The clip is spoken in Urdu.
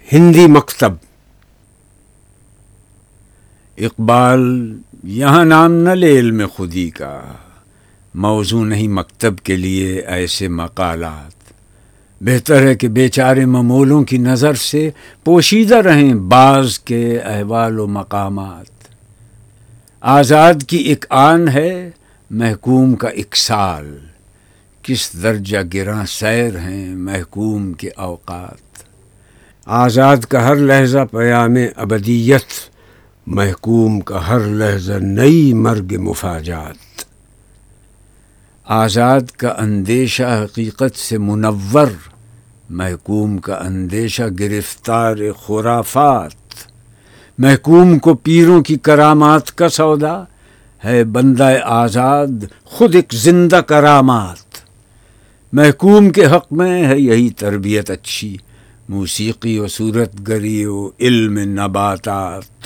ہندی مکتب۔ اقبال یہاں نام نہ لے علم خودی کا، موضوع نہیں مکتب کے لیے ایسے مقالات۔ بہتر ہے کہ بیچارے ممولوں کی نظر سے پوشیدہ رہیں بعض کے احوال و مقامات۔ آزاد کی ایک آن ہے، محکوم کا ایک سال، کس درجہ گراں سیر ہیں محکوم کے اوقات۔ آزاد کا ہر لحظہ پیام ابدیت، محکوم کا ہر لحظہ نئی مرگ مفاجات۔ آزاد کا اندیشہ حقیقت سے منور، محکوم کا اندیشہ گرفتار خرافات۔ محکوم کو پیروں کی کرامات کا سودا ہے، بندہ آزاد خود ایک زندہ کرامات۔ محکوم کے حق میں ہے یہی تربیت اچھی، موسیقی و صورت گری و علم نباتات۔